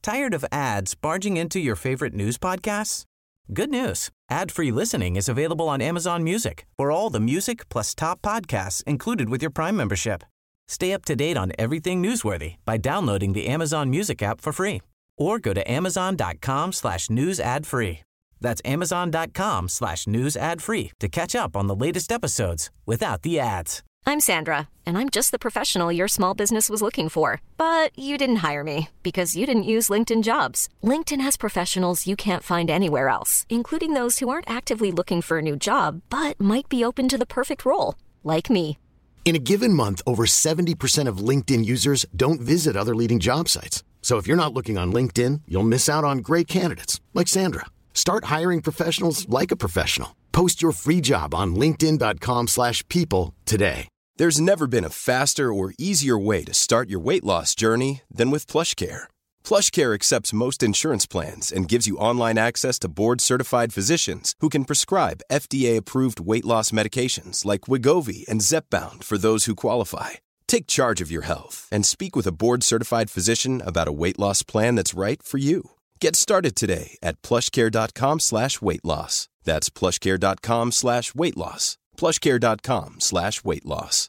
Tired of ads barging into your favorite news podcasts? Good news. Ad-free listening is available on Amazon Music for all the music plus top podcasts included with your Prime membership. Stay up to date on everything newsworthy by downloading the Amazon Music app for free or go to amazon.com/news ad free. That's amazon.com/news ad free to catch up on the latest episodes without the ads. I'm Sandra, and I'm just the professional your small business was looking for. But you didn't hire me because you didn't use LinkedIn Jobs. LinkedIn has professionals you can't find anywhere else, including those who aren't actively looking for a new job, but might be open to the perfect role, like me. In a given month, over 70% of LinkedIn users don't visit other leading job sites. So if you're not looking on LinkedIn, you'll miss out on great candidates like Sandra. Start hiring professionals like a professional. Post your free job on linkedin.com/people today. There's never been a faster or easier way to start your weight loss journey than with PlushCare. PlushCare accepts most insurance plans and gives you online access to board-certified physicians who can prescribe FDA-approved weight loss medications like Wegovy and Zepbound for those who qualify. Take charge of your health and speak with a board-certified physician about a weight loss plan that's right for you. Get started today at plushcare.com/weightloss. That's plushcare.com/weightloss. plushcare.com/weightloss.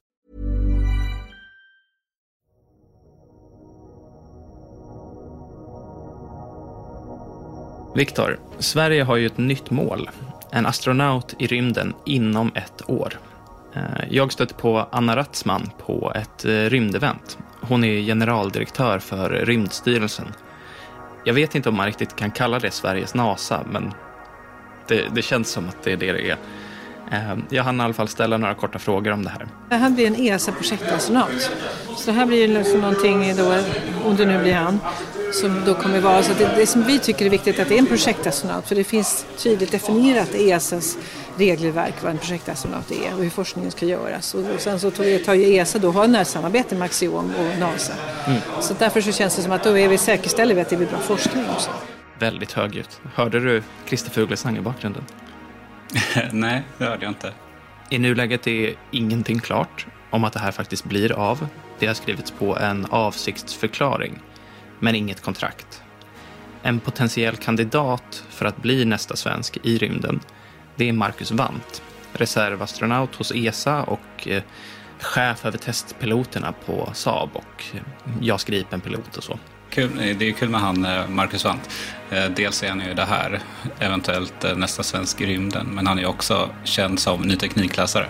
Viktor, Sverige har ju ett nytt mål. En astronaut i rymden inom 1 år. Jag stötte på Anna Ratzman på ett rymdevent. Hon är generaldirektör för Rymdstyrelsen. Jag vet inte om man riktigt kan kalla det Sveriges NASA, men det känns som att det är det det är. Jag hann i alla fall ställa några korta frågor om det här. Det här blir en ESA-projektastronaut. Så det här blir liksom någonting då, om det nu blir han, som då kommer vara. Så det som vi tycker är viktigt att det är en projektastronaut. För det finns tydligt definierat i ESAs regelverk vad en projektastronaut är och hur forskningen ska göras. Och sen så tar ju ESA då har närsamarbete med Axiom och NASA. Så därför så känns det som att då är vi säkerställer vi att det blir bra forskning också. Väldigt högljutt. Hörde du Christer Fuglesang i bakgrunden? Nej, det hörde jag inte. I nuläget är ingenting klart om att det här faktiskt blir av. Det har skrivits på en avsiktsförklaring, men inget kontrakt. En potentiell kandidat för att bli nästa svensk i rymden, det är Marcus Wandt, reservastronaut hos ESA och chef över testpiloterna på Saab och JAS Gripen-pilot och så. Kul, det är kul med han Marcus Wandt. Dels är han ju det här, eventuellt nästa svensk i rymden, men han är också känd som ny teknikläsare.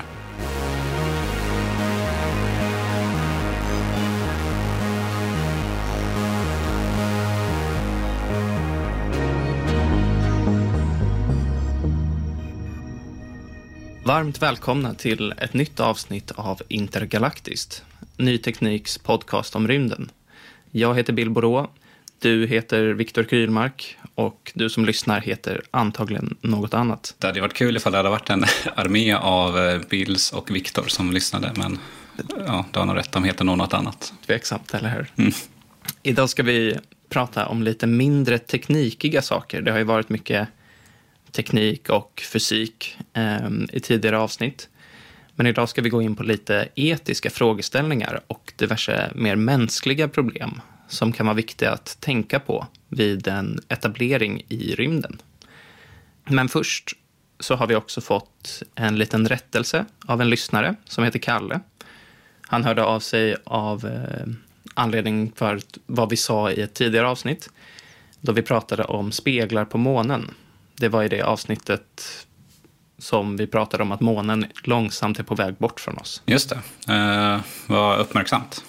Varmt välkomna till ett nytt avsnitt av Intergalaktiskt, Ny Tekniks podcast om rymden. Jag heter Bill Borå, du heter Viktor Krylmark och du som lyssnar heter antagligen något annat. Det hade varit kul ifall det hade varit en armé av Bills och Viktor som lyssnade, men ja, du har nog rätt, de heter något annat. Tveksamt, eller hur? Idag ska vi prata om lite mindre teknikiga saker. Det har ju varit mycket teknik och fysik i tidigare avsnitt. Men idag ska vi gå in på lite etiska frågeställningar och diverse mer mänskliga problem som kan vara viktiga att tänka på vid en etablering i rymden. Men först så har vi också fått en liten rättelse av en lyssnare som heter Kalle. Han hörde av sig av anledning för vad vi sa i ett tidigare avsnitt då vi pratade om speglar på månen. Det var i det avsnittet som vi pratade om att månen långsamt är på väg bort från oss. Just det, var uppmärksamt.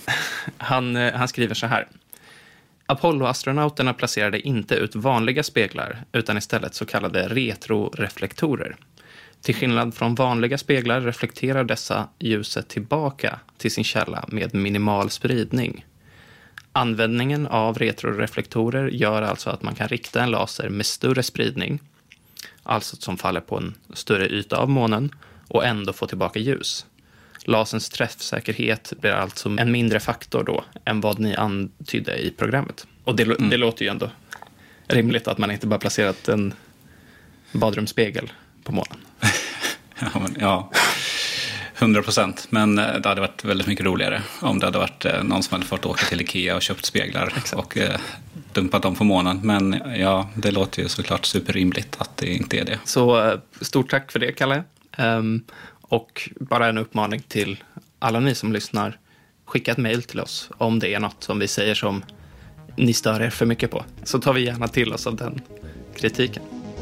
Han skriver så här. Apollo-astronauterna placerade inte ut vanliga speglar utan istället så kallade retroreflektorer. Till skillnad från vanliga speglar reflekterar dessa ljuset tillbaka till sin källa med minimal spridning. Användningen av retroreflektorer gör alltså att man kan rikta en laser med större spridning, alltså som faller på en större yta av månen, och ändå få tillbaka ljus. Laserns träffsäkerhet blir alltså en mindre faktor då än vad ni antydde i programmet. Och det låter ju ändå rimligt att man inte bara placerat en badrumsspegel på månen. Ja. 100%, men det hade varit väldigt mycket roligare om det hade varit någon som hade fått åka till Ikea och köpt speglar och dumpat dem på månen. Men ja, det låter ju såklart superrimligt att det inte är det. Så stort tack för det, Kalle. Och bara en uppmaning till alla ni som lyssnar. Skicka ett mejl till oss om det är något som vi säger som ni stör er för mycket på. Så tar vi gärna till oss av den kritiken.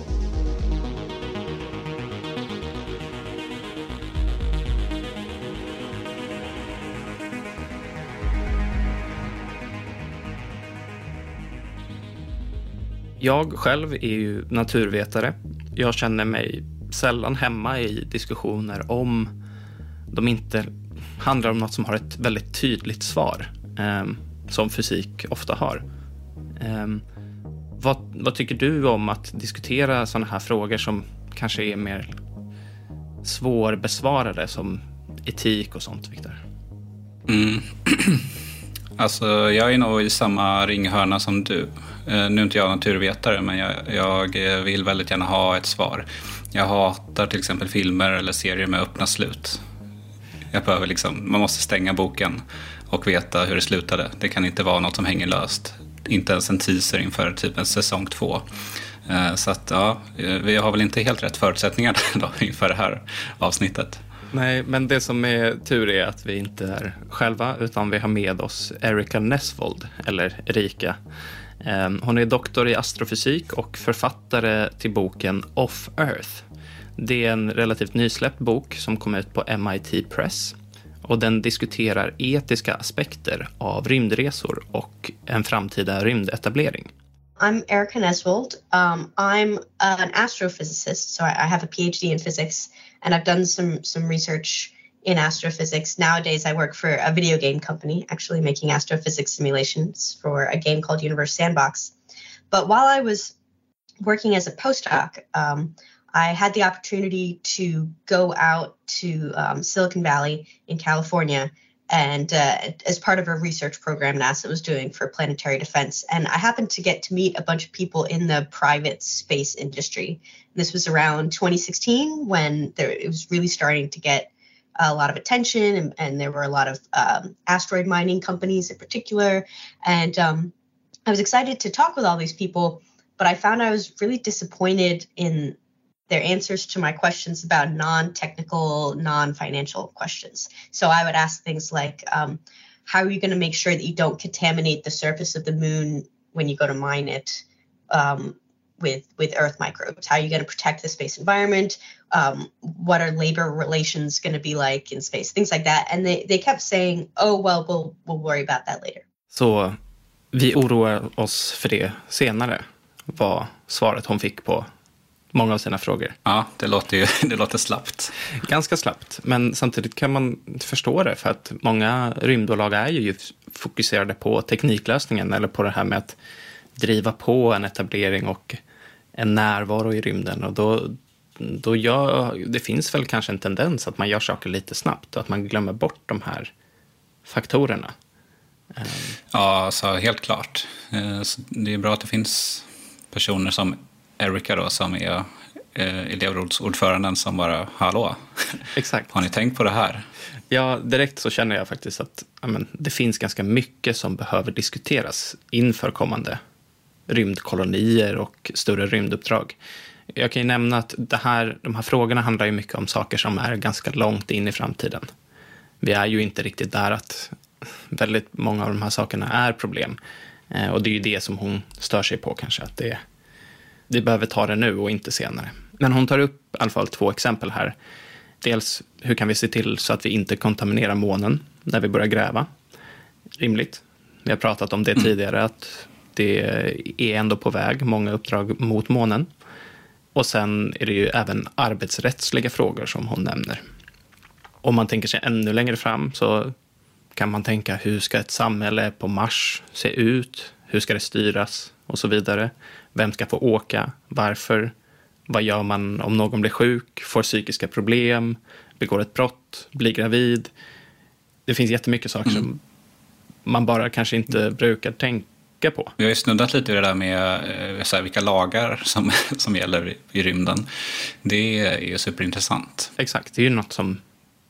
Jag själv är ju naturvetare. Jag känner mig sällan hemma i diskussioner om de inte handlar om något som har ett väldigt tydligt svar, som fysik ofta har. Vad tycker du om att diskutera sådana här frågor som kanske är mer svårbesvarade, som etik och sånt, Victor? Alltså, jag är nog i samma ringhörna som du. Nu är inte jag naturvetare, men jag vill väldigt gärna ha ett svar. Jag hatar till exempel filmer eller serier med öppna slut. Jag behöver man måste stänga boken och veta hur det slutade. Det kan inte vara något som hänger löst. Inte ens en teaser inför typ en säsong 2. Så att ja, vi har väl inte helt rätt förutsättningar då inför det här avsnittet. Nej, men det som är tur är att vi inte är själva, utan vi har med oss Erica Nesvold, eller Erika. Hon är doktor i astrofysik och författare till boken Off Earth. Det är en relativt nysläppt bok som kom ut på MIT Press. Och den diskuterar etiska aspekter av rymdresor och en framtida rymdetablering. I'm Erica Nesvold. I'm an astrophysicist, so I have a PhD in physics, and I've done some research in astrophysics. Nowadays, I work for a video game company, actually making astrophysics simulations for a game called Universe Sandbox. But while I was working as a postdoc, I had the opportunity to go out to Silicon Valley in California and as part of a research program NASA was doing for planetary defense. And I happened to get to meet a bunch of people in the private space industry. This was around 2016 when it was really starting to get a lot of attention, and there were a lot of asteroid mining companies in particular. And I was excited to talk with all these people, but I found I was really disappointed in their answers to my questions about non-technical, non-financial questions. So I would ask things like, how are you going to make sure that you don't contaminate the surface of the moon when you go to mine it with Earth microbes? How are you going to protect the space environment? What are labor relations going to be like in space? Things like that. And they kept saying, oh, well, we'll worry about that later. Så vi oroar oss för det senare, var svaret hon fick på många av sina frågor. Ja, det låter slappt. Ganska slappt, men samtidigt kan man förstå det, för att många rymdbolag är ju fokuserade på tekniklösningen, eller på det här med att driva på en etablering och en närvaro i rymden. Och då det finns väl kanske en tendens att man gör saker lite snabbt och att man glömmer bort de här faktorerna. Ja, så helt klart. Det är bra att det finns personer som Erica då, som är elevrådsordföranden, som bara, hallå, exakt. Har ni tänkt på det här? Ja, direkt så känner jag faktiskt att det finns ganska mycket som behöver diskuteras inför kommande rymdkolonier och större rymduppdrag. Jag kan ju nämna att de här frågorna handlar ju mycket om saker som är ganska långt in i framtiden. Vi är ju inte riktigt där att väldigt många av de här sakerna är problem. Och det är ju det som hon stör sig på kanske, att vi behöver ta det nu och inte senare. Men hon tar upp i alla fall 2 exempel här. Dels, hur kan vi se till så att vi inte kontaminerar månen när vi börjar gräva? Rimligt. Vi har pratat om det tidigare, att det är ändå på väg många uppdrag mot månen. Och sen är det ju även arbetsrättsliga frågor som hon nämner. Om man tänker sig ännu längre fram så kan man tänka, hur ska ett samhälle på Mars se ut? Hur ska det styras? Och så vidare. Vem ska få åka? Varför? Vad gör man om någon blir sjuk? Får psykiska problem? Begår ett brott? Blir gravid? Det finns jättemycket saker som man bara kanske inte brukar tänka på. Vi har ju snuddat lite i det där med vilka lagar som gäller i rymden. Det är ju superintressant. Exakt, det är ju något som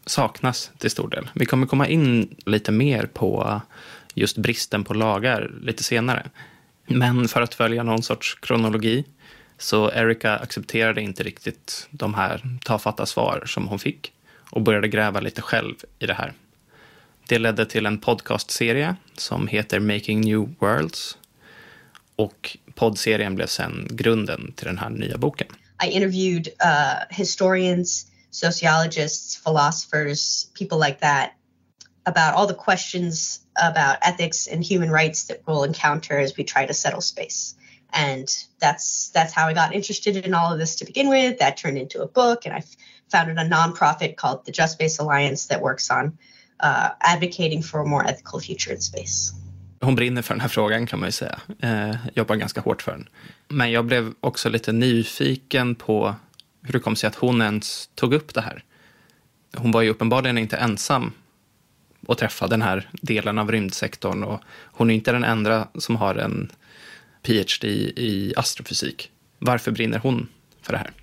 saknas till stor del. Vi kommer komma in lite mer på just bristen på lagar lite senare. Men för att följa någon sorts kronologi så Erica accepterade inte riktigt de här tafatta svar som hon fick och började gräva lite själv i det här. Det ledde till en podcastserie som heter Making New Worlds och poddserien blev sen grunden till den här nya boken. I interviewed historians, sociologists, philosophers, people like that about all the questions about ethics and human rights that we'll encounter as we try to settle space. And that's how I got interested in all of this to begin with. That turned into a book, and I founded a nonprofit called the Just Space Alliance that works on advocating for a more ethical future in space. Hon brinner för den här frågan kan man ju säga. Jobbar ganska hårt för den. Men jag blev också lite nyfiken på hur det kom sig att hon ens tog upp det här. Hon var ju uppenbarligen inte ensam att träffa den här delen av rymdsektorn och hon är inte den enda som har en PhD i astrofysik. Varför brinner hon för det här?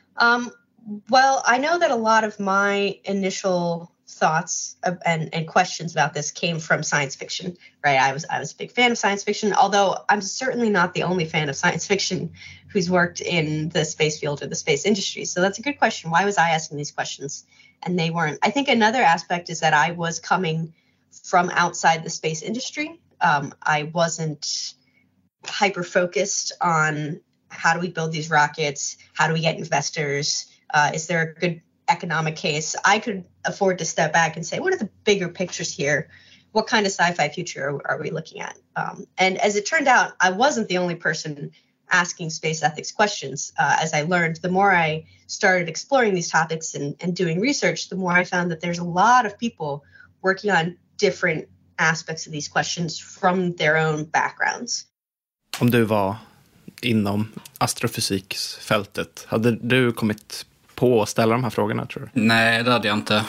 Well, I know that a lot of my initial thoughts and questions about this came from science fiction, right? I was a big fan of science fiction, although I'm certainly not the only fan of science fiction who's worked in the space field or the space industry. So that's a good question. Why was I asking these questions and they weren't? I think another aspect is that I was coming from outside the space industry. I wasn't hyper-focused on how do we build these rockets? How do we get investors? Is there a good economic case? I could afford to step back and say, what are the bigger pictures here? What kind of sci-fi future are we looking at? And as it turned out, I wasn't the only person asking space ethics questions. As I learned, the more I started exploring these topics and doing research, the more I found that there's a lot of people working on different aspects of these questions from their own backgrounds. Om du var inom astrofysiksfältet, hade du kommit på att ställa de här frågorna, tror du? Nej, det hade jag inte.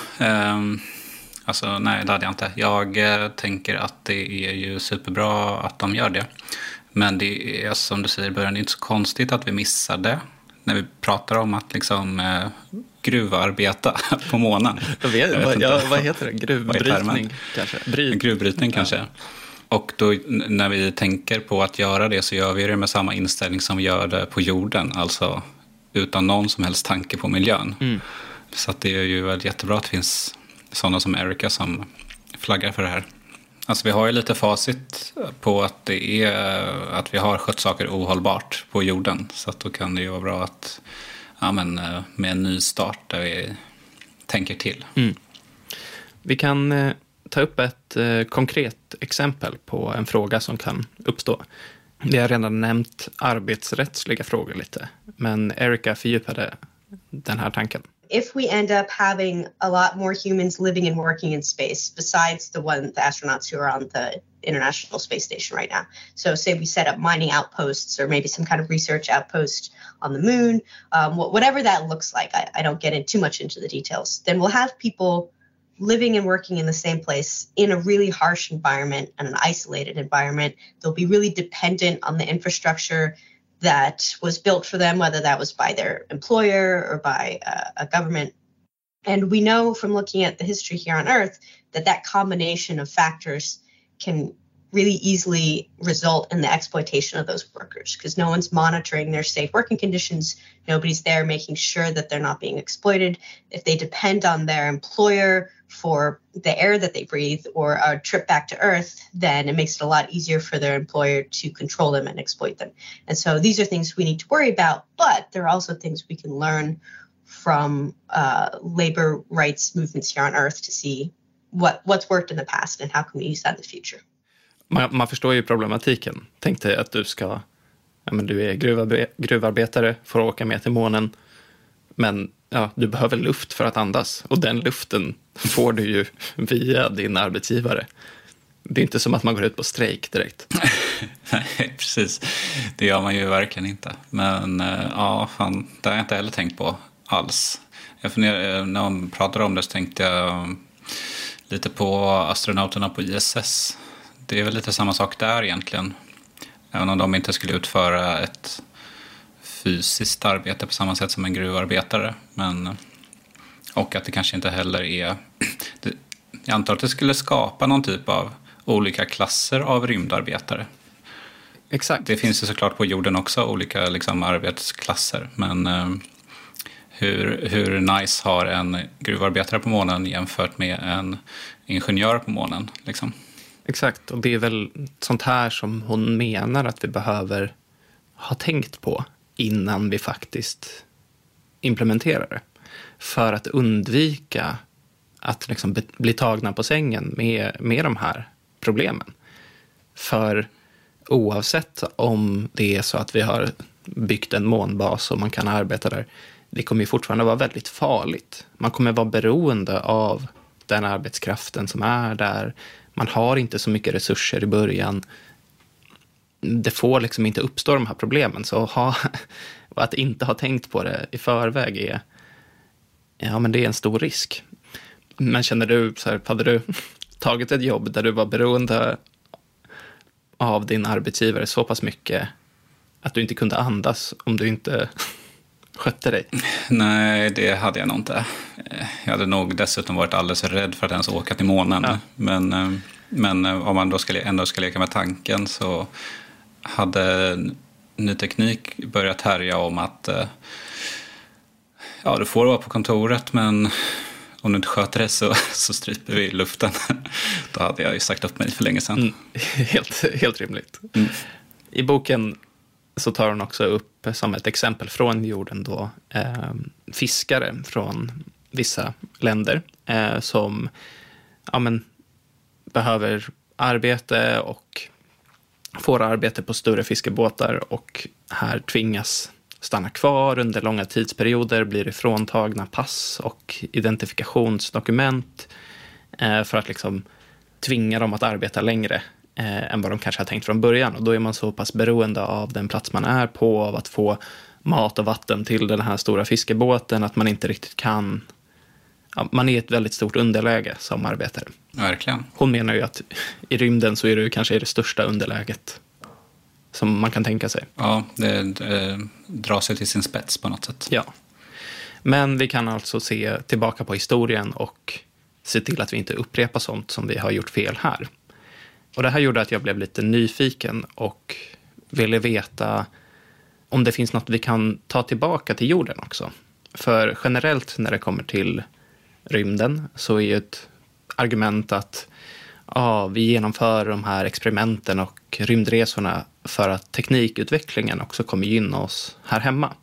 Nej, det hade jag inte. Jag tänker att det är ju superbra att de gör det. Men det är, som du säger i början, det är inte så konstigt att vi missar det när vi pratar om att liksom gruvarbeta på månen. Vad heter det? Gruvbrytning kanske? Gruvbrytning kanske. Och då när vi tänker på att göra det så gör vi det med samma inställning som vi gör det på jorden. Alltså utan någon som helst tanke på miljön. Mm. Så att det är ju väl jättebra att det finns sådana som Erica som flaggar för det här. Alltså vi har ju lite facit på att det är att vi har skött saker ohållbart på jorden. Så att då kan det ju vara bra att med en ny start där vi tänker till. Mm. Vi kan ta upp ett konkret exempel på en fråga som kan uppstå. Vi har redan nämnt arbetsrättsliga frågor lite, men Erica fördjupade den här tanken. If we end up having a lot more humans living and working in space besides the astronauts who are on the International Space Station right now. So say we set up mining outposts or maybe some kind of research outpost on the moon, whatever that looks like, I don't get in too much into the details. Then we'll have people living and working in the same place in a really harsh environment and an isolated environment. They'll be really dependent on the infrastructure that was built for them, whether that was by their employer or by a government. And we know from looking at the history here on Earth that combination of factors can really easily result in the exploitation of those workers because no one's monitoring their safe working conditions. Nobody's there making sure that they're not being exploited. If they depend on their employer for the air that they breathe or a trip back to Earth, then it makes it a lot easier for their employer to control them and exploit them. And so these are things we need to worry about, but there are also things we can learn from labor rights movements here on Earth to see what's worked in the past and how can we use that in the future. Man förstår ju problematiken. Tänk dig att du är gruvarbetare, får åka med till månen, men du behöver luft för att andas. Och den luften får du ju via din arbetsgivare. Det är inte som att man går ut på strejk direkt. Nej, precis. Det gör man ju verkligen inte. Men det har jag inte heller tänkt på alls. När man pratar om det så tänkte jag lite på astronauterna på ISS. Det är väl lite samma sak där egentligen. Även om de inte skulle utföra ett fysiskt arbete på samma sätt som en gruvarbetare. Men Och att det kanske inte heller är... Jag antar att det skulle skapa någon typ av olika klasser av rymdarbetare. Exakt. Det finns ju såklart på jorden också olika liksom, arbetsklasser. Men hur nice har en gruvarbetare på månen jämfört med en ingenjör på månen? Liksom? Exakt, och det är väl sånt här som hon menar att vi behöver ha tänkt på innan vi faktiskt implementerar det. För att undvika att liksom bli tagna på sängen med de här problemen. För oavsett om det är så att vi har byggt en månbas och man kan arbeta där, det kommer ju fortfarande vara väldigt farligt. Man kommer vara beroende av den arbetskraften som är där. Man har inte så mycket resurser i början. Det får liksom inte uppstå de här problemen. Så att inte ha tänkt på det i förväg men det är en stor risk. Men känner du så här, hade du tagit ett jobb där du var beroende av din arbetsgivare så pass mycket att du inte kunde andas om du inte skötte dig? Nej, det hade jag nog inte. Jag hade nog dessutom varit alldeles för rädd för att ens åka till månen. Ja. Men om man då ändå ska leka med tanken så hade ny teknik börjat härja om att du får vara på kontoret, men om du inte sköter det så stryper vi luften. Då hade jag ju sagt upp mig för länge sedan. Helt rimligt. I boken så tar hon också upp som ett exempel från jorden då fiskare från vissa länder som behöver arbete och får arbete på större fiskebåtar och här tvingas stanna kvar under långa tidsperioder, blir ifråntagna pass och identifikationsdokument för att liksom tvinga dem att arbeta längre än vad de kanske har tänkt från början. Och då är man så pass beroende av den plats man är på, av att få mat och vatten till den här stora fiskebåten, att man inte riktigt kan... Ja, man är i ett väldigt stort underläge som arbetare. Verkligen. Hon menar ju att i rymden så är det kanske det största underläget som man kan tänka sig. Ja, det drar sig till sin spets på något sätt. Ja. Men vi kan alltså se tillbaka på historien och se till att vi inte upprepar sånt som vi har gjort fel här. Och det här gjorde att jag blev lite nyfiken och ville veta om det finns något vi kan ta tillbaka till jorden också. För generellt när det kommer till rymden så är ju ett argument att vi genomför de här experimenten och rymdresorna för att teknikutvecklingen också kommer gynna oss här hemma.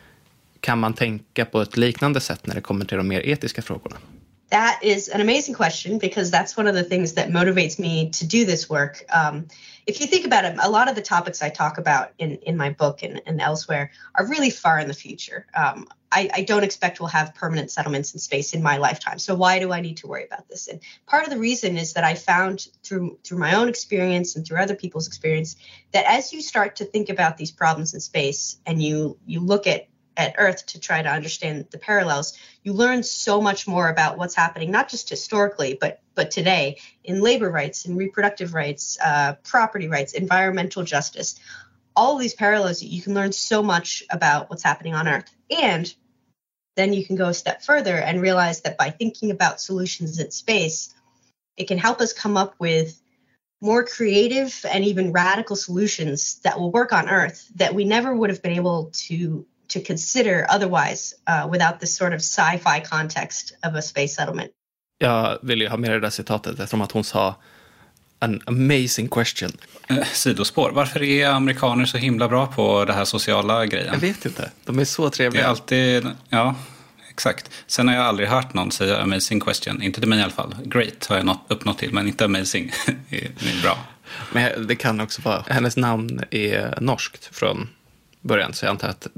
Kan man tänka på ett liknande sätt när det kommer till de mer etiska frågorna? That is an amazing question because that's one of the things that motivates me to do this work. If you think about it, a lot of the topics I talk about in my book and elsewhere are really far in the future. I don't expect we'll have permanent settlements in space in my lifetime. So why do I need to worry about this? And part of the reason is that I found through my own experience and through other people's experience that as you start to think about these problems in space and you look at Earth to try to understand the parallels, you learn so much more about what's happening, not just historically, but today in labor rights, in reproductive rights, property rights, environmental justice. All of these parallels, you can learn so much about what's happening on Earth. And then you can go a step further and realize that by thinking about solutions in space, it can help us come up with more creative and even radical solutions that will work on Earth that we never would have been able to consider otherwise without this sort of sci-fi context of a space settlement. Jag vill ju ha med det där citatet eftersom att hon sa an amazing question. Sidospår. Varför är amerikaner så himla bra på det här sociala grejen? Jag vet inte. De är så trevliga. Det är alltid, ja, exakt. Sen har jag aldrig hört någon säga amazing question. Inte till mig i alla fall. Great har jag uppnått till, men inte amazing. Det är bra. Men det kan också vara, hennes namn är norskt från början, så jag antar att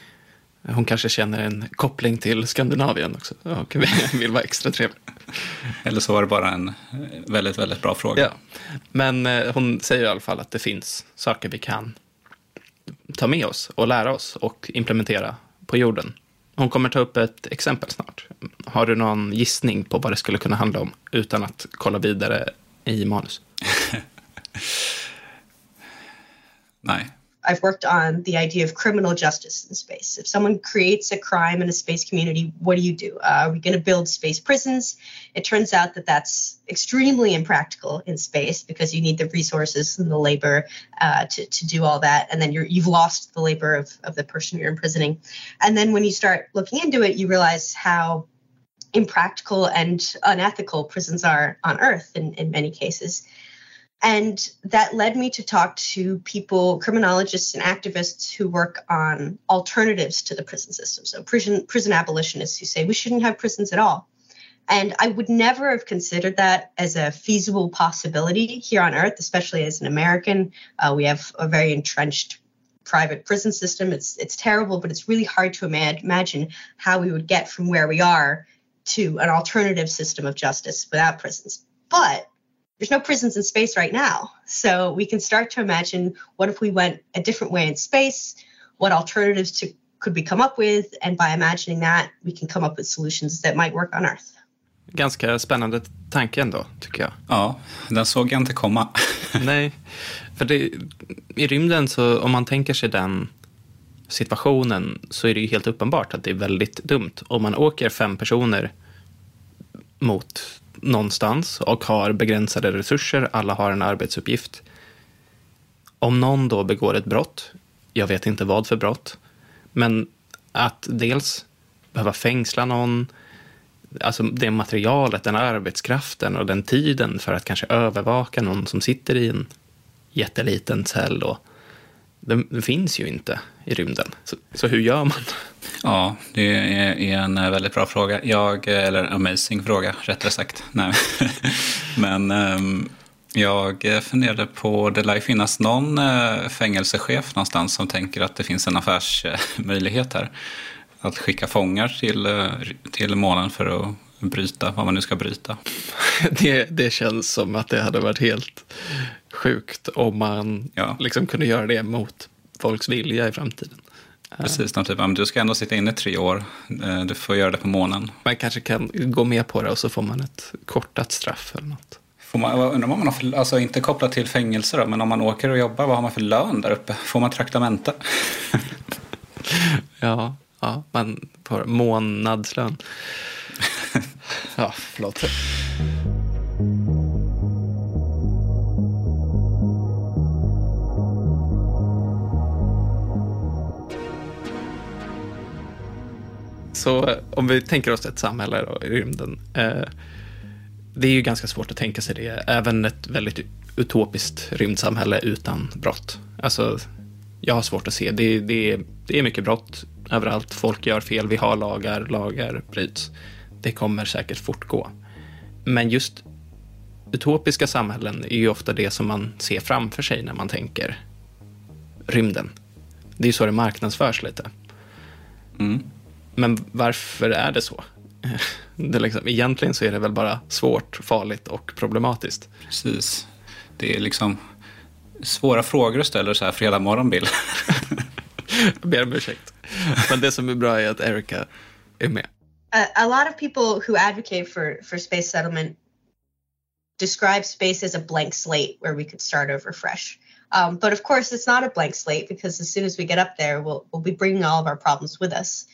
hon kanske känner en koppling till Skandinavien också. Och vill vara extra trevlig. Eller så var det bara en väldigt, väldigt bra fråga. Ja. Men hon säger i alla fall att det finns saker vi kan ta med oss och lära oss och implementera på jorden. Hon kommer ta upp ett exempel snart. Har du någon gissning på vad det skulle kunna handla om utan att kolla vidare i manus? Nej. I've worked on the idea of criminal justice in space. If someone creates a crime in a space community, what do? Are we going to build space prisons? It turns out that that's extremely impractical in space because you need the resources and the labor to do all that. And then you've lost the labor of the person you're imprisoning. And then when you start looking into it, you realize how impractical and unethical prisons are on Earth in many cases. And that led me to talk to people, criminologists and activists who work on alternatives to the prison system. So prison abolitionists who say we shouldn't have prisons at all. And I would never have considered that as a feasible possibility here on Earth, especially as an American. We have a very entrenched private prison system. It's terrible, but it's really hard to imagine how we would get from where we are to an alternative system of justice without prisons. But there's no prisons in space right now. So we can start to imagine, what if we went a different way in space? What alternatives could we come up with? And by imagining that, we can come up with solutions that might work on Earth. Ganska spännande tanke ändå, tycker jag. Ja, den såg jag inte komma. Nej, för i rymden så, om man tänker sig den situationen, så är det ju helt uppenbart att det är väldigt dumt. Om man åker 5 personer mot någonstans och har begränsade resurser, alla har en arbetsuppgift. Om någon då begår ett brott, jag vet inte vad för brott, men att dels behöva fängsla någon, alltså det materialet, den arbetskraften och den tiden för att kanske övervaka någon som sitter i en jätteliten cell då, det finns ju inte i rymden. Så hur gör man? Ja, det är en väldigt bra fråga. Eller amazing fråga, rättare sagt. Nej. Men jag funderade på, det lär finnas någon fängelsechef någonstans som tänker att det finns en affärsmöjlighet här. Att skicka fångar till månen för att bryta vad man nu ska bryta. Det känns som att det hade varit helt sjukt om man liksom kunde göra det mot folks vilja i framtiden. Precis, typ, du ska ändå sitta inne 3 år, du får göra det på månen. Man kanske kan gå med på det och så får man ett kortat straff eller något. Undrar vad man har för, alltså inte kopplat till fängelse då, men om man åker och jobbar, vad har man för lön där uppe? Får man traktamente? Ja, man får månadslön. Ja, förlåt. Så om vi tänker oss ett samhälle då, i rymden. Det är ju ganska svårt att tänka sig det. Även ett väldigt utopiskt rymdsamhälle utan brott. Alltså, jag har svårt att se. Det är mycket brott överallt. Folk gör fel. Vi har lagar bryts. Det kommer säkert fortgå. Men just utopiska samhällen är ju ofta det som man ser framför sig när man tänker rymden. Det är ju så det marknadsförs lite. Mm. Men varför är det så? Egentligen så är det väl bara svårt, farligt och problematiskt. Precis. Det är liksom svåra frågor att ställa så här fredag morgon, Bill. Jag ber om ursäkt. Men det som är bra är att Erica är med. A lot of people who advocate for space settlement describe space as a blank slate where we could start over fresh. But of course, it's not a blank slate because as soon as we get up there, we'll be bringing all of our problems with us.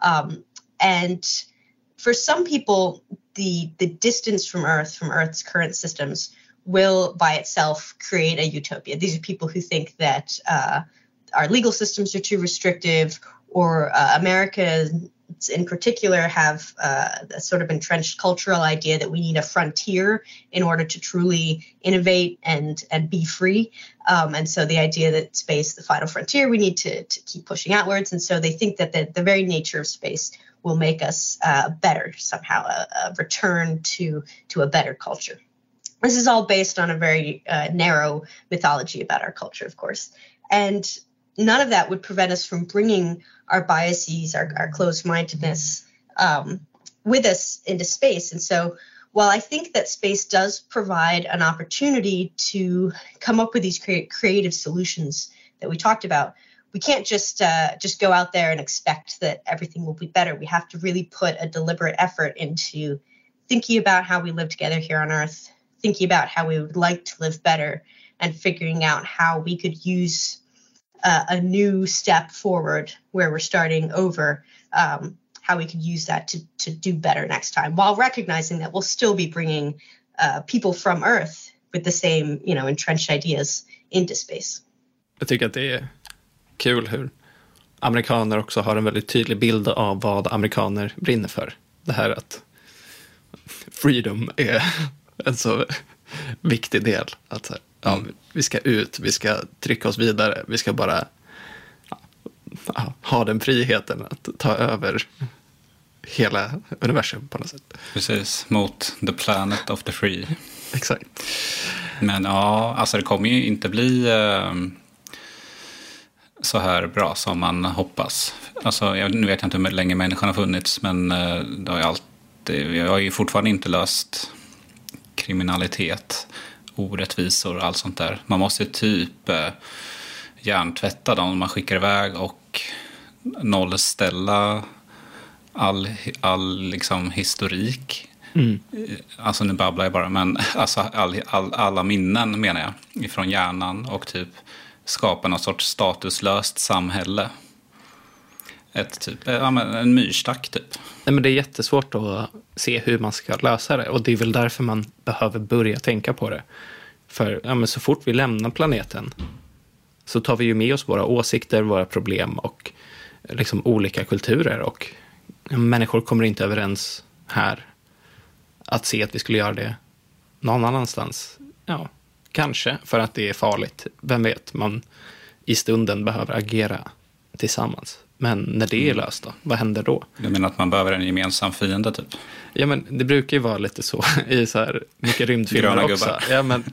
And for some people, the distance from Earth's current systems, will by itself create a utopia. These are people who think that our legal systems are too restrictive, or America in particular have a sort of entrenched cultural idea that we need a frontier in order to truly innovate and be free. And so the idea that space, the final frontier, we need to keep pushing outwards. And so they think that the very nature of space will make us better somehow, a return to a better culture. This is all based on a very narrow mythology about our culture, of course. And none of that would prevent us from bringing our biases, our closed-mindedness with us into space. And so while I think that space does provide an opportunity to come up with these creative solutions that we talked about, we can't just go out there and expect that everything will be better. We have to really put a deliberate effort into thinking about how we live together here on Earth, thinking about how we would like to live better, and figuring out how we could use a new step forward where we're starting over, how we could use that to do better next time, while recognizing that we'll still be bringing people from Earth with the same, entrenched ideas into space. Jag tycker att det är kul hur amerikaner också har en väldigt tydlig bild av vad amerikaner brinner för. Det här att freedom är en så viktig del. Att vi ska ut, vi ska trycka oss vidare, vi ska bara ha den friheten att ta över hela universum på något sätt. Precis, mot the planet of the free. Exakt. Men det kommer ju inte bli så här bra som man hoppas. Nu vet jag inte hur länge människan har funnits, men det har vi har ju fortfarande inte löst kriminalitet, orättvisor och allt sånt där. Man måste typ hjärntvätta dem man skickar iväg och nollställa all liksom historik. Nu babblar jag bara, men alla minnen menar jag ifrån hjärnan, och typ skapa något sorts statuslöst samhälle. En myrstack typ. Nej, men det är jättesvårt att se hur man ska lösa det, och det är väl därför man behöver börja tänka på det. För så fort vi lämnar planeten så tar vi ju med oss våra åsikter, våra problem och liksom olika kulturer, och människor kommer inte överens här att se att vi skulle göra det någon annanstans. Ja, kanske för att det är farligt. Vem vet, man i stunden behöver agera tillsammans. Men när det är löst då, vad händer då? Du menar att man behöver en gemensam fiende typ? Ja, men det brukar ju vara lite så i så här mycket rymdfilmer också. Gubbar. Ja, men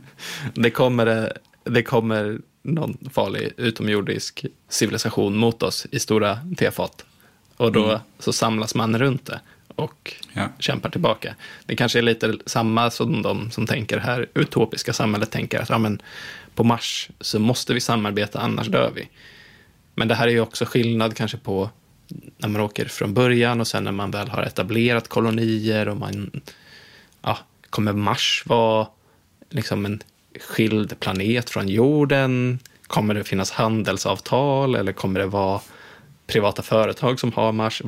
det kommer någon farlig utomjordisk civilisation mot oss i stora tefat. Och då så samlas man runt det och kämpar tillbaka. Det kanske är lite samma som de som tänker här utopiska samhället tänker att på Mars så måste vi samarbeta, annars dör vi. Men det här är ju också skillnad kanske på när man åker från början och sen när man väl har etablerat kolonier och kommer Mars vara liksom en skild planet från jorden? Kommer det finnas handelsavtal eller kommer det vara privata företag som har Mars?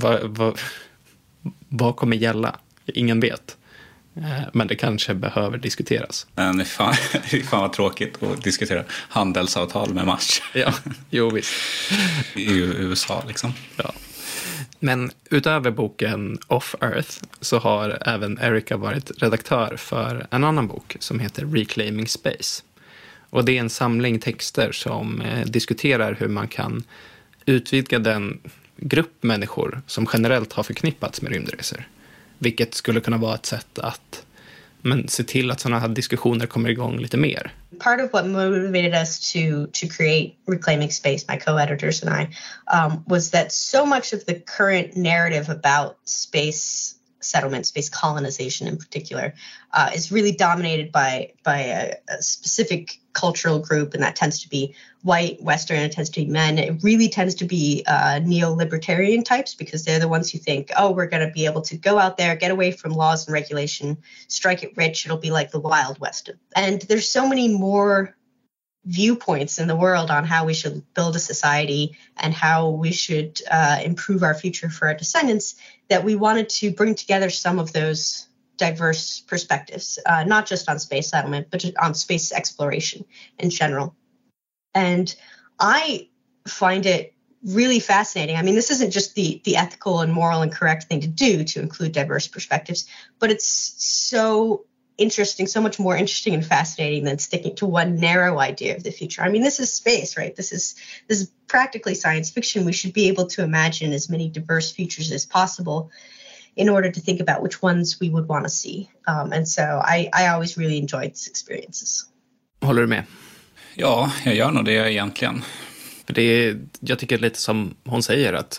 Vad kommer gälla? Ingen vet. Men det kanske behöver diskuteras. Men fan vad tråkigt att diskutera handelsavtal med Mars. Ja, jo visst. I USA liksom. Ja. Men utöver boken Off Earth så har även Erica varit redaktör för en annan bok som heter Reclaiming Space. Och det är en samling texter som diskuterar hur man kan utvidga den grupp människor som generellt har förknippats med rymdresor. Vilket skulle kunna vara ett sätt att se till att sådana här diskussioner kommer igång lite mer. Part of what motivated us to create Reclaiming Space, my co-editors and I, was that so much of the current narrative about space settlement, space colonization in particular, is really dominated by a specific cultural group, and that tends to be white, Western, it tends to be men. It really tends to be neo-libertarian types, because they're the ones who think, we're going to be able to go out there, get away from laws and regulation, strike it rich, it'll be like the Wild West. And there's so many more viewpoints in the world on how we should build a society and how we should improve our future for our descendants, that we wanted to bring together some of those diverse perspectives, not just on space settlement, but on space exploration in general. And I find it really fascinating. I mean, this isn't just the ethical and moral and correct thing to do to include diverse perspectives, but it's so interesting, so much more interesting and fascinating than sticking to one narrow idea of the future. I mean, this is space, right? This is practically science fiction. We should be able to imagine as many diverse futures as possible in order to think about which ones we would want to see. And so I always really enjoyed these experiences. Håller du med? Ja, jag gör nog det egentligen. För jag tycker lite som hon säger att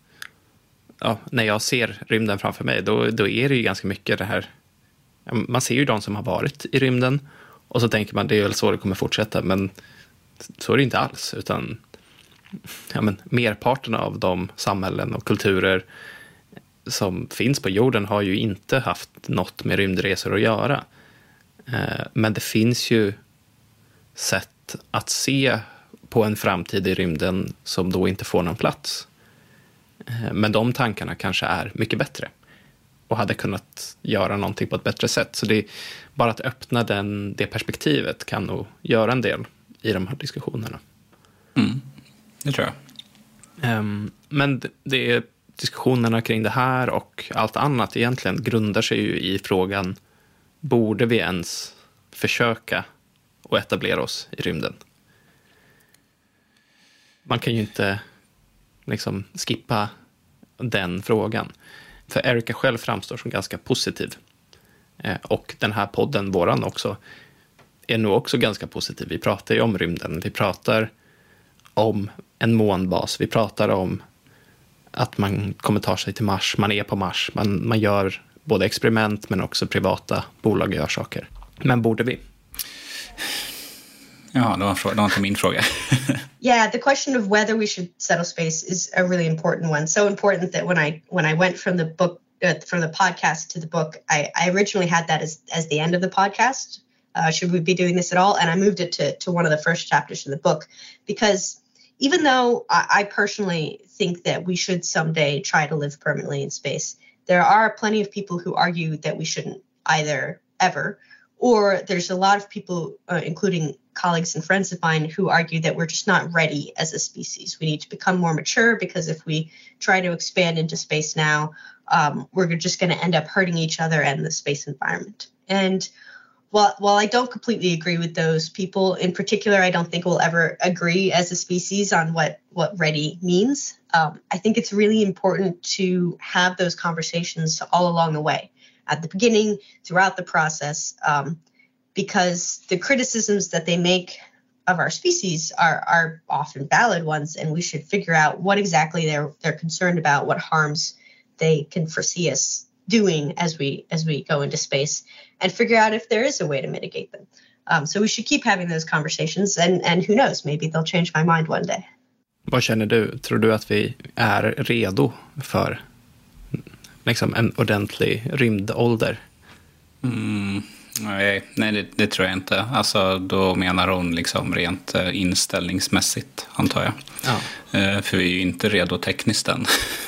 när jag ser rymden framför mig då är det ju ganska mycket det här. Man ser ju de som har varit i rymden och så tänker man det är väl så det kommer fortsätta, men så är det inte alls, utan merparten av de samhällen och kulturer som finns på jorden har ju inte haft något med rymdresor att göra. Men det finns ju sätt att se på en framtid i rymden som då inte får någon plats. Men de tankarna kanske är mycket bättre och hade kunnat göra någonting på ett bättre sätt. Så det är bara att öppna det perspektivet kan nog göra en del i de här diskussionerna. Det tror jag. Men det är diskussionerna kring det här och allt annat egentligen grundar sig ju i frågan: borde vi ens försöka att etablera oss i rymden? Man kan ju inte liksom skippa den frågan. För Erica själv framstår som ganska positiv. Och den här podden, våran också, är nog också ganska positiv. Vi pratar ju om rymden. Vi pratar om en månbas. Vi pratar om att man kommer ta sig till Mars. Man är på Mars. Man gör både experiment men också privata bolag gör saker. Men borde vi? Ja, det var inte min fråga. Yeah, the question of whether we should settle space is a really important one. So important that when I went from the book from the podcast to the book, I originally had that as the end of the podcast. Should we be doing this at all? And I moved it to one of the first chapters in the book, because even though I personally think that we should someday try to live permanently in space, there are plenty of people who argue that we shouldn't either, ever. Or there's a lot of people, including colleagues and friends of mine, who argue that we're just not ready as a species. We need to become more mature, because if we try to expand into space now, we're just going to end up hurting each other and the space environment. And while I don't completely agree with those people, in particular, I don't think we'll ever agree as a species on what ready means. I think it's really important to have those conversations all along the way, at the beginning, throughout the process, because the criticisms that they make of our species are often valid ones, and we should figure out what exactly they're concerned about, what harms they can foresee us doing as we go into space, and figure out if there is a way to mitigate them. So we should keep having those conversations, and who knows, maybe they'll change my mind one day. Vad känner du? Tror du att vi är redo för liksom en ordentlig rymdålder? Nej, det tror jag inte. Alltså, då menar hon liksom rent inställningsmässigt, antar jag. Ja. För vi är ju inte redo tekniskt än.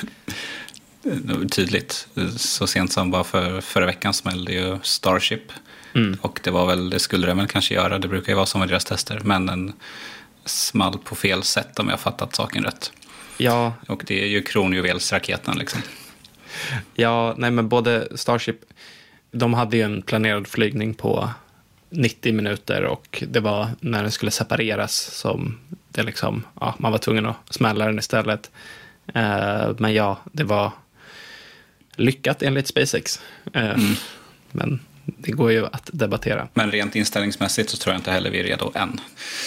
Tydligt. Så sent som bara förra veckan smällde ju Starship. Och det skulle den väl kanske göra. Det brukar ju vara som med deras tester. Men den small på fel sätt, om jag fattat saken rätt. Ja. Och det är ju kronjuvelsraketen liksom. Ja, nej, men både Starship, de hade ju en planerad flygning på 90 minuter, och det var när den skulle separeras som det liksom, ja, man var tvungen att smälla den istället. Men ja, det var lyckat enligt SpaceX. Men det går ju att debattera. Men rent inställningsmässigt så tror jag inte heller vi är redo än.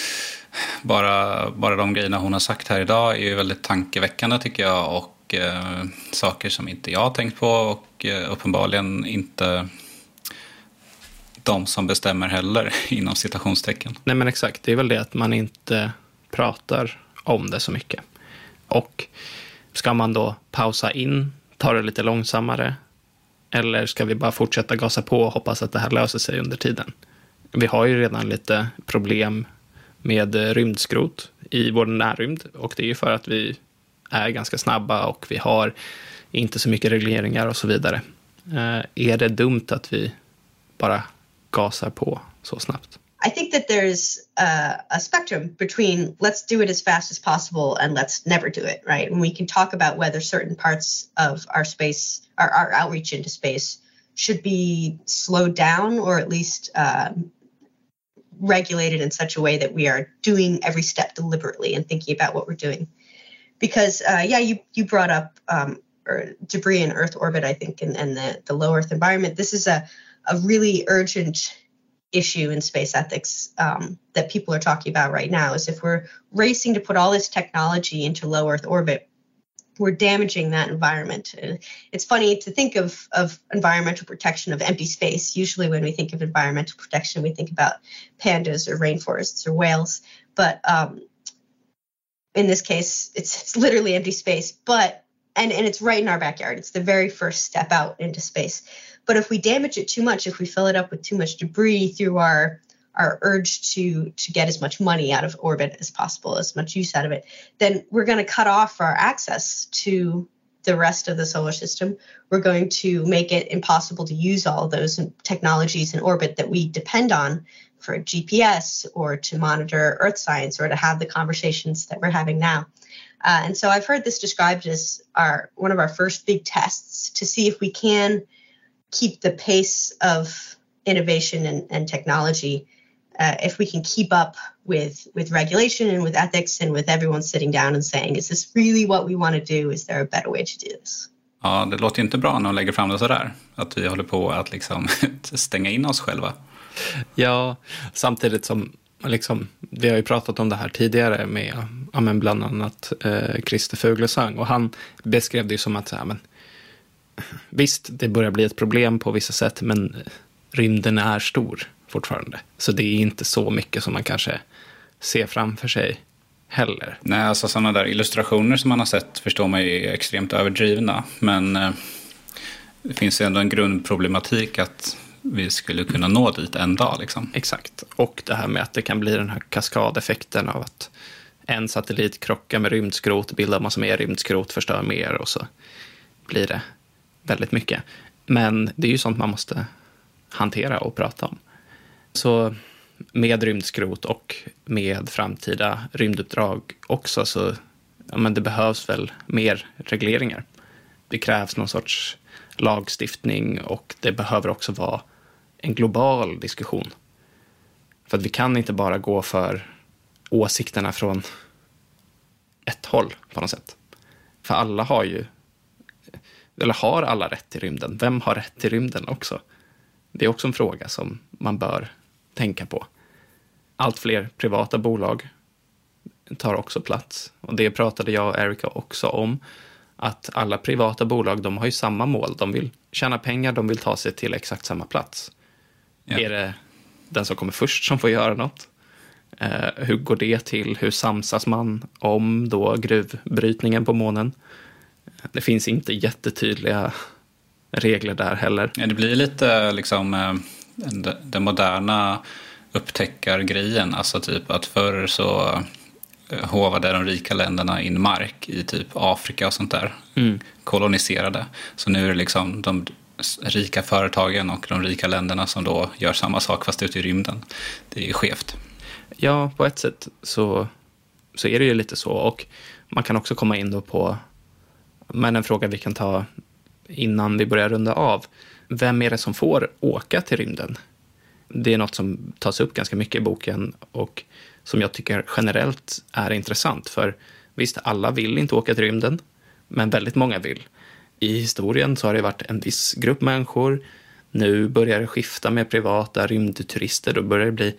Bara de grejerna hon har sagt här idag är ju väldigt tankeväckande, tycker jag, och saker som inte jag har tänkt på, och uppenbarligen inte de som bestämmer heller, inom citationstecken. Nej, men exakt, det är väl det att man inte pratar om det så mycket. Och ska man då pausa in, ta det lite långsammare, eller ska vi bara fortsätta gasa på och hoppas att det här löser sig under tiden? Vi har ju redan lite problem med rymdskrot i vår närrymd, och det är ju för att vi är ganska snabba och vi har inte så mycket regleringar och så vidare. Är det dumt att vi bara gasar på så snabbt? I think that there's a spectrum between let's do it as fast as possible and let's never do it, right? And we can talk about whether certain parts of our space, our outreach into space, should be slowed down or at least regulated in such a way that we are doing every step deliberately and thinking about what we're doing. Because, you brought up debris in Earth orbit, I think, and the low Earth environment. This is a really urgent issue in space ethics that people are talking about right now, is if we're racing to put all this technology into low Earth orbit, we're damaging that environment. And it's funny to think of environmental protection of empty space. Usually when we think of environmental protection, we think about pandas or rainforests or whales. But in this case, it's literally empty space, but and it's right in our backyard. It's the very first step out into space. But if we damage it too much, if we fill it up with too much debris through our our urge to get as much money out of orbit as possible, as much use out of it, then we're going to cut off our access to the rest of the solar system. We're going to make it impossible to use all of those technologies in orbit that we depend on for GPS or to monitor Earth science or to have the conversations that we're having now. And so I've heard this described as one of our first big tests to see if we can keep the pace of innovation and technology, if we can keep up with regulation and with ethics and with everyone sitting down and saying, is this really what we want to do? Is there a better way to do this? Ja, det låter inte bra när de lägger fram det sådär. Att vi håller på att liksom stänga in oss själva. Ja, samtidigt som liksom, vi har ju pratat om det här tidigare med bland annat Christer Fuglesang, och han beskrev det som att visst, det börjar bli ett problem på vissa sätt, men rymden är stor fortfarande. Så det är inte så mycket som man kanske ser framför sig heller. Nej, alltså sådana där illustrationer som man har sett förstår man ju är extremt överdrivna. Men det finns ju ändå en grundproblematik att vi skulle kunna nå dit en dag liksom. Exakt. Och det här med att det kan bli den här kaskadeffekten av att en satellit krockar med rymdskrot, bildar massor mer rymdskrot, förstör mer, och så blir det väldigt mycket. Men det är ju sånt man måste hantera och prata om. Så med rymdskrot och med framtida rymduppdrag också, så det behövs väl mer regleringar. Det krävs någon sorts lagstiftning, och det behöver också vara en global diskussion. För att vi kan inte bara gå för åsikterna från ett håll på något sätt. För alla har alla rätt till rymden? Vem har rätt till rymden också? Det är också en fråga som man bör tänka på. Allt fler privata bolag tar också plats. Och det pratade jag och Erika också om. Att alla privata bolag, de har ju samma mål. De vill tjäna pengar, de vill ta sig till exakt samma plats. Ja. Är det den som kommer först som får göra något? Hur går det till? Hur samsas man om då gruvbrytningen på månen? Det finns inte jättetydliga regler där heller. Ja, det blir lite liksom den moderna upptäckargrejen. Alltså typ att förr så hovade de rika länderna in mark i typ Afrika och sånt där. Koloniserade. Så nu är det liksom de rika företagen och de rika länderna som då gör samma sak fast ute i rymden. Det är skevt. Ja, på ett sätt så är det ju lite så. Och man kan också komma in då på, men en fråga vi kan ta innan vi börjar runda av. Vem är det som får åka till rymden? Det är något som tas upp ganska mycket i boken och som jag tycker generellt är intressant. För visst, alla vill inte åka till rymden, men väldigt många vill. I historien så har det varit en viss grupp människor. Nu börjar det skifta med privata rymdturister. Då börjar det bli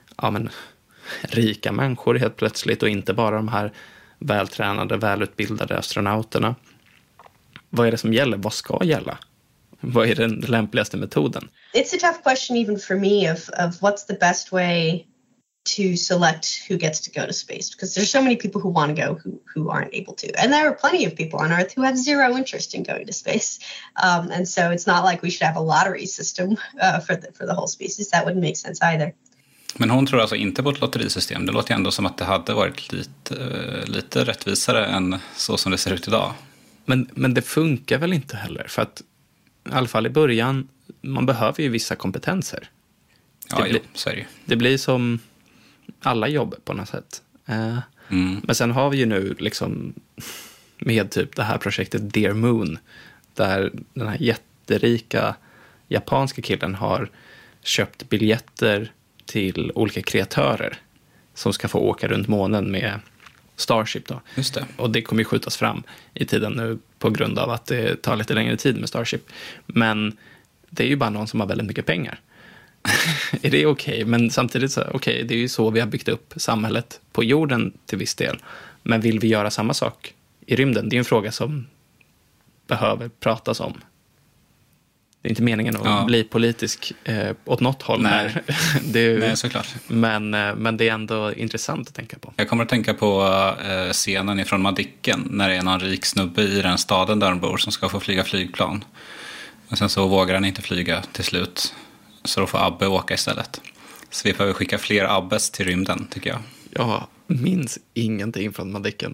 rika människor helt plötsligt och inte bara de här vältränade, välutbildade astronauterna. Vad är det som gäller? Vad ska gälla? Vad är den lämpligaste metoden? It's a tough question even for me of what's the best way to select who gets to go to space, because there's so many people who want to go who aren't able to, and there are plenty of people on Earth who have zero interest in going to space, and so it's not like we should have a lottery system for the whole species. That wouldn't make sense either. Men hon tror alltså inte på ett lotterisystem. Det låter ändå som att det hade varit lite rättvisare än så som det ser ut idag. Men det funkar väl inte heller, för att i alla fall i början, man behöver ju vissa kompetenser. Ja, så är det. Det blir som alla jobb på något sätt. Men sen har vi ju nu liksom med typ det här projektet Dear Moon, där den här jätterika japanska killen har köpt biljetter till olika kreatörer som ska få åka runt månen med Starship då. Just det. Och det kommer ju skjutas fram i tiden nu på grund av att det tar lite längre tid med Starship. Men det är ju bara någon som har väldigt mycket pengar. Är det okej? Men samtidigt så, okej, det är ju så vi har byggt upp samhället på jorden till viss del. Men vill vi göra samma sak i rymden? Det är en fråga som behöver pratas om. Det är inte meningen att bli politisk åt något håll. Nej, Nej såklart. Men det är ändå intressant att tänka på. Jag kommer att tänka på scenen ifrån Madicken när det är någon rik snubbe i den staden där de bor som ska få flyga flygplan. Och sen så vågar han inte flyga till slut. Så då får Abbe åka istället. Så vi behöver skicka fler Abbes till rymden, tycker jag. Jag minns ingenting från Madicken.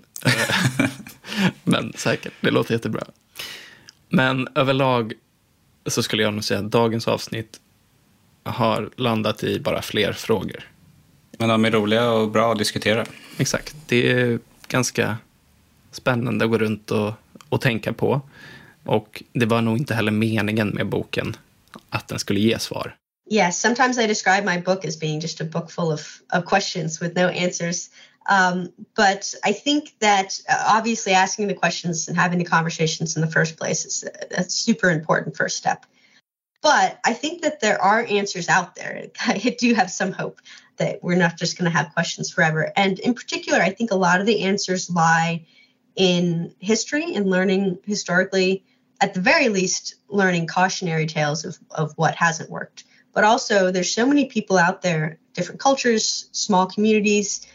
Men säkert, det låter jättebra. Men överlag så skulle jag nog säga att dagens avsnitt har landat i bara fler frågor. Men de är roliga och bra att diskutera. Exakt, det är ganska spännande att gå runt och tänka på. Och det var nog inte heller meningen med boken att den skulle ge svar. Yes, sometimes I describe my book as being just a book full of questions with no answers. But I think that obviously asking the questions and having the conversations in the first place is a super important first step. But I think that there are answers out there. I do have some hope that we're not just going to have questions forever. And in particular, I think a lot of the answers lie in history and learning historically, at the very least, learning cautionary tales of what hasn't worked. But also there's so many people out there, different cultures, small communities,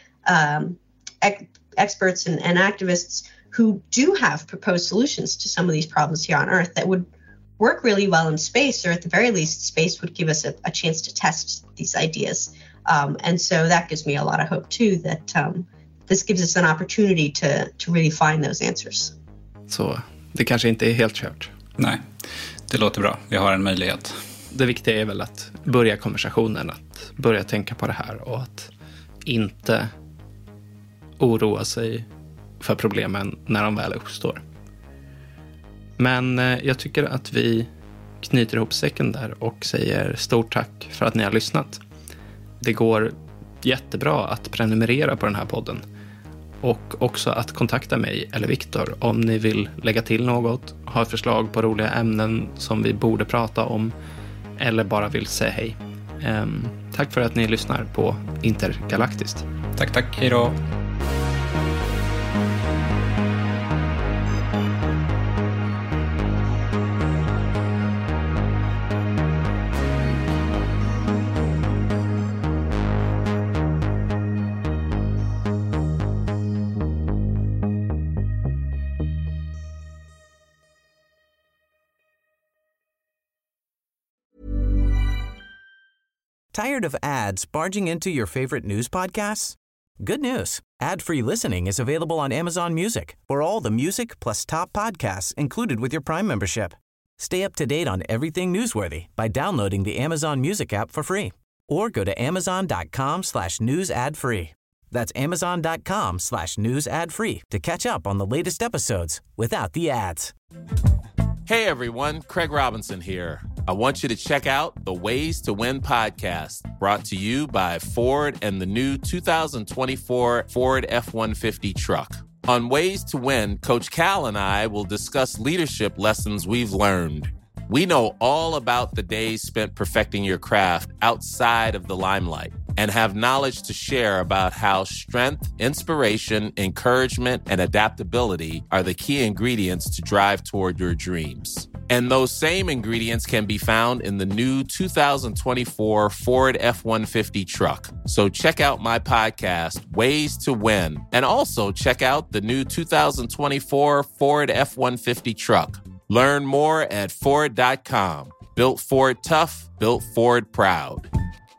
experts and activists who do have proposed solutions to some of these problems here on Earth that would work really well in space, or at the very least, space would give us a chance to test these ideas. And so that gives me a lot of hope too, that this gives us an opportunity to really find those answers. Så det kanske inte är helt kört. Nej, det låter bra. Vi har en möjlighet. Det viktiga är väl att börja konversationen, att börja tänka på det här och att inte oroa sig för problemen när de väl uppstår. Men jag tycker att vi knyter ihop säcken där och säger stort tack för att ni har lyssnat. Det går jättebra att prenumerera på den här podden och också att kontakta mig eller Viktor om ni vill lägga till något, ha förslag på roliga ämnen som vi borde prata om eller bara vill säga hej. Tack för att ni lyssnar på Intergalaktiskt. Tack. Hej då. Tired of ads barging into your favorite news podcasts? Good news. Ad-free listening is available on Amazon Music for all the music plus top podcasts included with your Prime membership. Stay up to date on everything newsworthy by downloading the Amazon Music app for free or go to amazon.com/news ad free. That's amazon.com/news ad free to catch up on the latest episodes without the ads. Hey everyone, Craig Robinson here. I want you to check out the Ways to Win podcast, brought to you by Ford and the new 2024 Ford F-150 truck. On Ways to Win, Coach Cal and I will discuss leadership lessons we've learned. We know all about the days spent perfecting your craft outside of the limelight and have knowledge to share about how strength, inspiration, encouragement, and adaptability are the key ingredients to drive toward your dreams. And those same ingredients can be found in the new 2024 Ford F-150 truck. So check out my podcast, Ways to Win, and also check out the new 2024 Ford F-150 truck. Learn more at Ford.com. Built Ford tough, built Ford proud.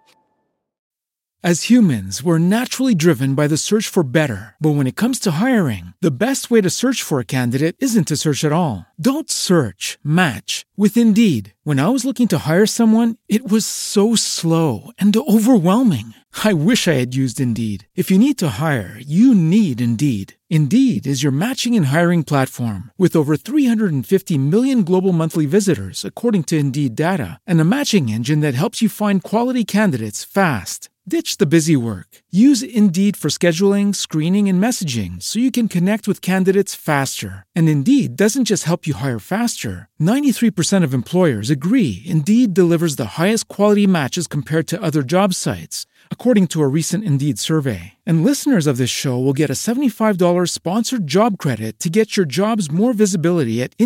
As humans, we're naturally driven by the search for better. But when it comes to hiring, the best way to search for a candidate isn't to search at all. Don't search, match with Indeed. When I was looking to hire someone, it was so slow and overwhelming. I wish I had used Indeed. If you need to hire, you need Indeed. Indeed is your matching and hiring platform with over 350 million global monthly visitors, according to Indeed data, and a matching engine that helps you find quality candidates fast. Ditch the busy work. Use Indeed for scheduling, screening, and messaging so you can connect with candidates faster. And Indeed doesn't just help you hire faster. 93% of employers agree Indeed delivers the highest quality matches compared to other job sites, according to a recent Indeed survey. And listeners of this show will get a $75 sponsored job credit to get your jobs more visibility at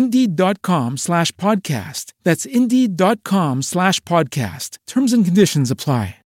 Indeed.com/podcast. That's Indeed.com/podcast. Terms and conditions apply.